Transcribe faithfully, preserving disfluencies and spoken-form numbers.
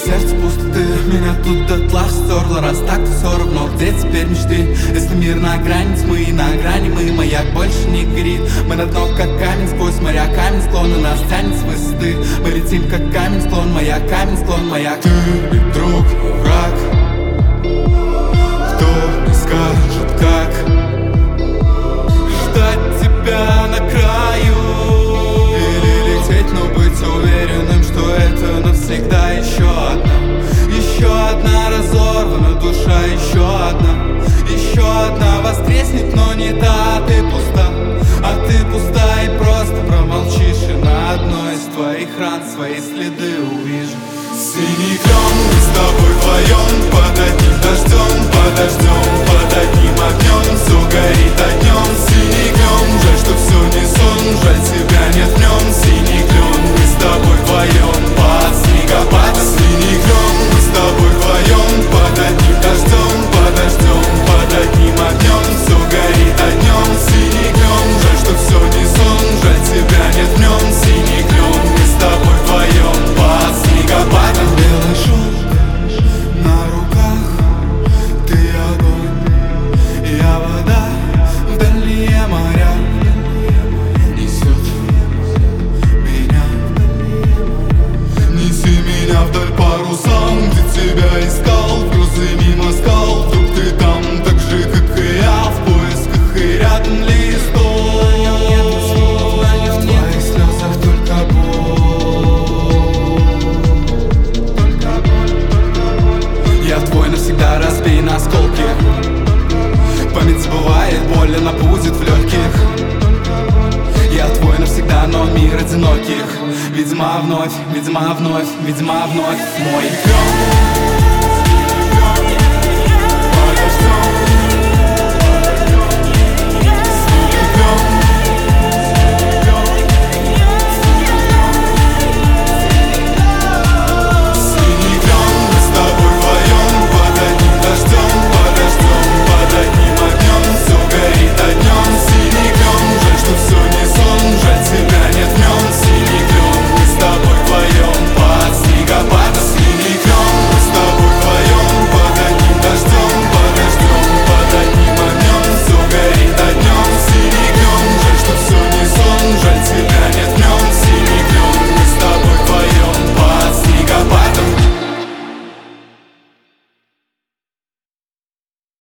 сердце пустоты, меня тут дотла стерла. Раз так, то все равно, где теперь мечты? Если мир на грани тьмы, на грани мы, маяк больше не горит. Мы на дно, как камень, сквозь моря камень склон, и нас тянет с высоты. Мы летим, как камень склон, маяк, камень склон, маяк. Ты ли друг, враг? Кто не скажет, как ждать тебя на краю? Или лететь, но быть уверенным, что это навсегда. Еще одна, еще одна разорвана душа, еще одна, еще одна воскреснет, но не та. Ты пуста, а ты пуста и просто промолчишь, и на одной из твоих ран свои следы увижу. Синий клен, мы с тобой вдвоем, под одним дождем, под дождем, под одним огнем, все горит огнем. Синий клен, жаль, что все не сон, жаль, тебя нет в нем. Синий клен, мы с тобой вдвоем, под снегопадом. Синий клен, мы с тобой вдвоем, под одним дождем, под дождем, под одним огнем, все горит огнем. Синий клен, жаль, что все не сон, жаль, тебя нет в нем. Синий клен, мы с тобой вдвоем, под снегопадом. Белый шелк на руках, ты огонь, я вода в дальние моря. Несет меня, неси меня вдаль парусам, где тебя искал, в грозы мимо скал. Вдруг ты там, так же, как и я, в поисках и рядом листов. В твоих слезах только я твой навсегда разбей на осколки. Память забывает, боль она будет в легких. Я твой навсегда, но мир одиноких. Видимо вновь, видимо вновь, видимо вновь мой клен.